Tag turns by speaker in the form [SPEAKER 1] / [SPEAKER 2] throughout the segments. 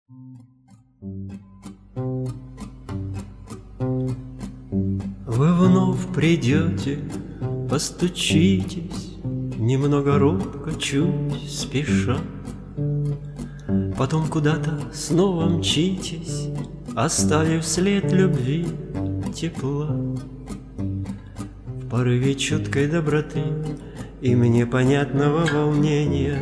[SPEAKER 1] Вы вновь придете, постучитесь, немного робко, чуть спеша. Потом куда-то снова мчитесь, оставив след любви, тепла. В порыве чуткой доброты и мне понятного волнения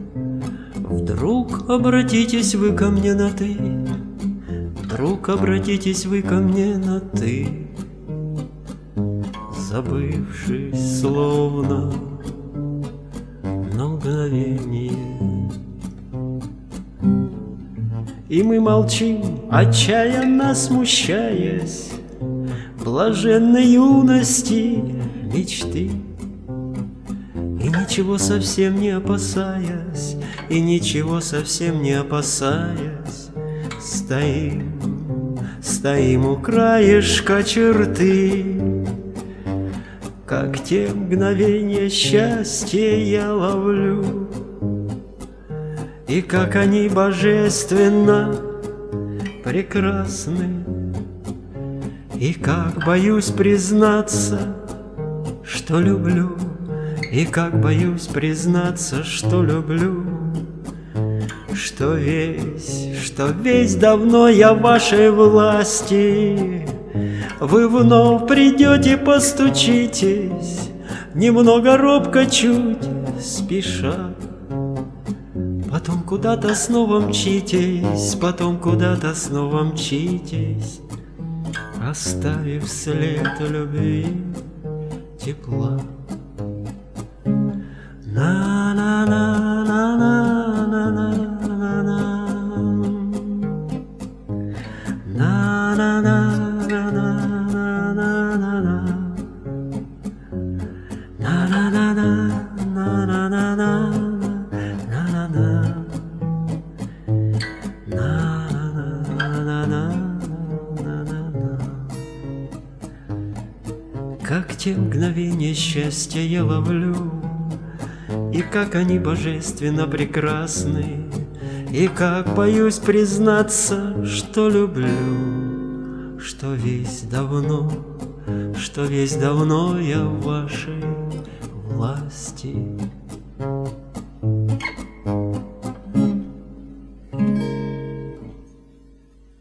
[SPEAKER 1] вдруг обратитесь вы ко мне на «ты», вдруг обратитесь вы ко мне на «ты», забывшись словно на мгновение. И мы молчим, отчаянно смущаясь блаженной юности мечты, и ничего совсем не опасаясь, и ничего совсем не опасаясь, стоим у краешка черты. Как те мгновения счастья я ловлю, и как они божественно прекрасны, и как боюсь признаться, что люблю, и как боюсь признаться, что люблю, что весь давно я в вашей власти. Вы вновь придете, постучитесь, немного робко, чуть спеша. Потом куда-то снова мчитесь, потом куда-то снова мчитесь, оставив след любви, тепла. Как те мгновения счастья я ловлю, и как они божественно прекрасны, и как боюсь признаться, что люблю, что весь давно я в вашей власти.